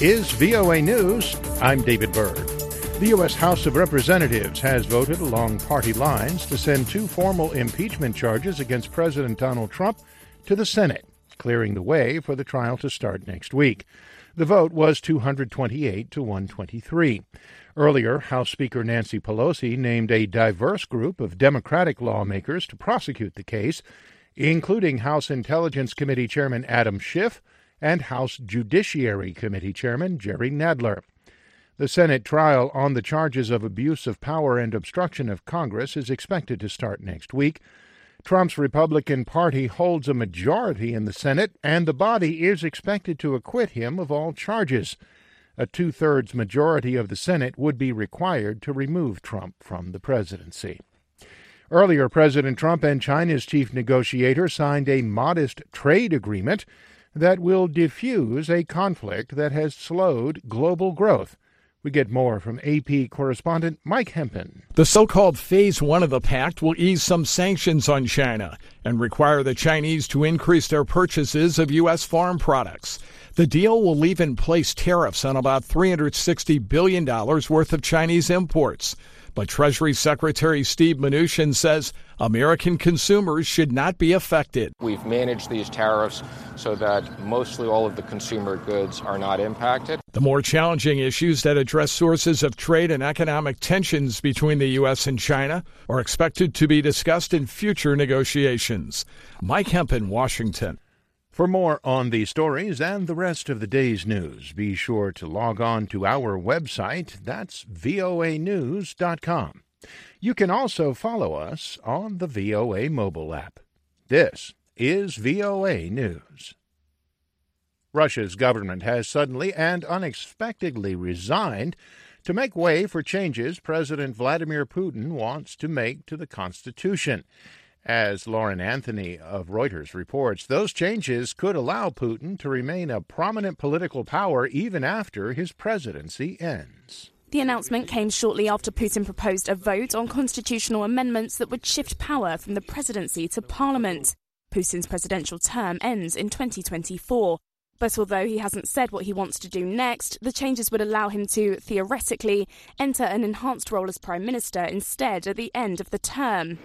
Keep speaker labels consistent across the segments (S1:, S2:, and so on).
S1: is VOA News. I'm David Byrd. The U.S. House of Representatives has voted along party lines to send two formal impeachment charges against President Donald Trump to the Senate, clearing the way for the trial to start next week. The vote was 228 to 123. Earlier, House Speaker Nancy Pelosi named a diverse group of Democratic lawmakers to prosecute the case, including House Intelligence Committee Chairman Adam Schiff and House Judiciary Committee Chairman Jerry Nadler. The Senate trial on the charges of abuse of power and obstruction of Congress is expected to start next week. Trump's Republican Party holds a majority in the Senate, and the body is expected to acquit him of all charges. A two-thirds majority of the Senate would be required to remove Trump from the presidency. Earlier, President Trump and China's chief negotiator signed a modest trade agreement that will diffuse a conflict that has slowed global growth. We get more from AP correspondent Mike Hempen.
S2: The so-called Phase 1 of the pact will ease some sanctions on China and require the Chinese to increase their purchases of U.S. farm products. The deal will leave in place tariffs on about $360 billion worth of Chinese imports. But Treasury Secretary Steve Mnuchin says American consumers should not be affected.
S3: We've managed these tariffs so that mostly all of the consumer goods are not impacted.
S2: The more challenging issues that address sources of trade and economic tensions between the U.S. and China are expected to be discussed in future negotiations. Mike Hempen, Washington.
S1: For more on these stories and the rest of the day's news, be sure to log on to our website. That's voanews.com. You can also follow us on the VOA mobile app. This is VOA News. Russia's government has suddenly and unexpectedly resigned to make way for changes President Vladimir Putin wants to make to the Constitution. As Lauren Anthony of Reuters reports, those changes could allow Putin to remain a prominent political power even after his presidency ends.
S4: The announcement came shortly after Putin proposed a vote on constitutional amendments that would shift power from the presidency to parliament. Putin's presidential term ends in 2024. But although he hasn't said what he wants to do next, the changes would allow him to, theoretically, enter an enhanced role as prime minister instead at the end of the term.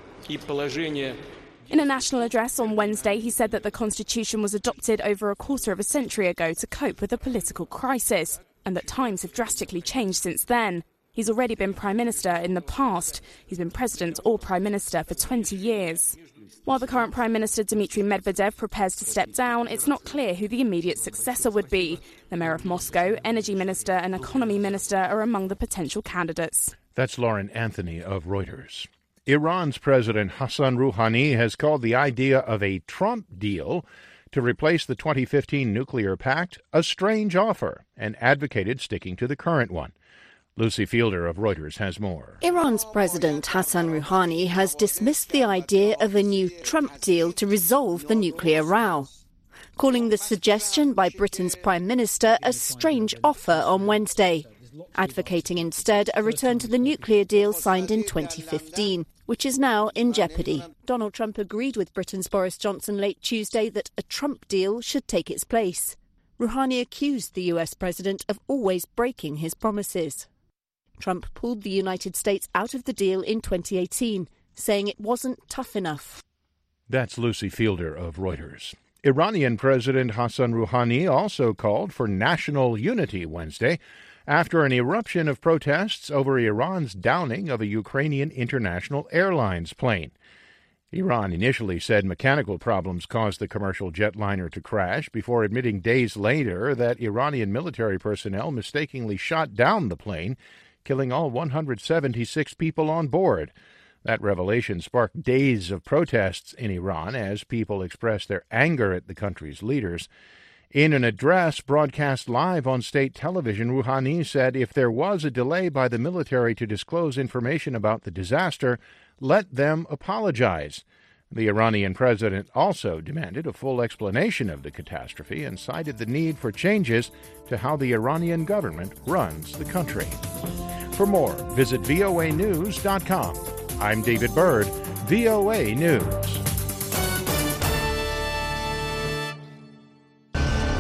S4: In a national address on Wednesday, he said that the Constitution was adopted over a quarter of a century ago to cope with a political crisis, and that times have drastically changed since then. He's already been Prime Minister in the past. He's been President or Prime Minister for 20 years. While the current Prime Minister Dmitry Medvedev prepares to step down, it's not clear who the immediate successor would be. The Mayor of Moscow, Energy Minister and Economy Minister are among the potential candidates.
S1: That's Lauren Anthony of Reuters. Iran's President Hassan Rouhani has called the idea of a Trump deal to replace the 2015 nuclear pact a strange offer and advocated sticking to the current one. Lucy Fielder of Reuters has more.
S5: Iran's President Hassan Rouhani has dismissed the idea of a new Trump deal to resolve the nuclear row, calling the suggestion by Britain's Prime Minister a strange offer on Wednesday, advocating instead a return to the nuclear deal signed in 2015, which is now in jeopardy. Donald Trump agreed with Britain's Boris Johnson late Tuesday that a Trump deal should take its place. Rouhani accused the US president of always breaking his promises. Trump pulled the United States out of the deal in 2018, saying it wasn't tough enough.
S1: That's Lucy Fielder of Reuters. Iranian President Hassan Rouhani also called for national unity Wednesday after an eruption of protests over Iran's downing of a Ukrainian international airlines plane. Iran initially said mechanical problems caused the commercial jetliner to crash before admitting days later that Iranian military personnel mistakenly shot down the plane, killing all 176 people on board. That revelation sparked days of protests in Iran as people expressed their anger at the country's leaders. In an address broadcast live on state television, Rouhani said if there was a delay by the military to disclose information about the disaster, let them apologize. The Iranian president also demanded a full explanation of the catastrophe and cited the need for changes to how the Iranian government runs the country. For more, visit voanews.com. I'm David Byrd, VOA News.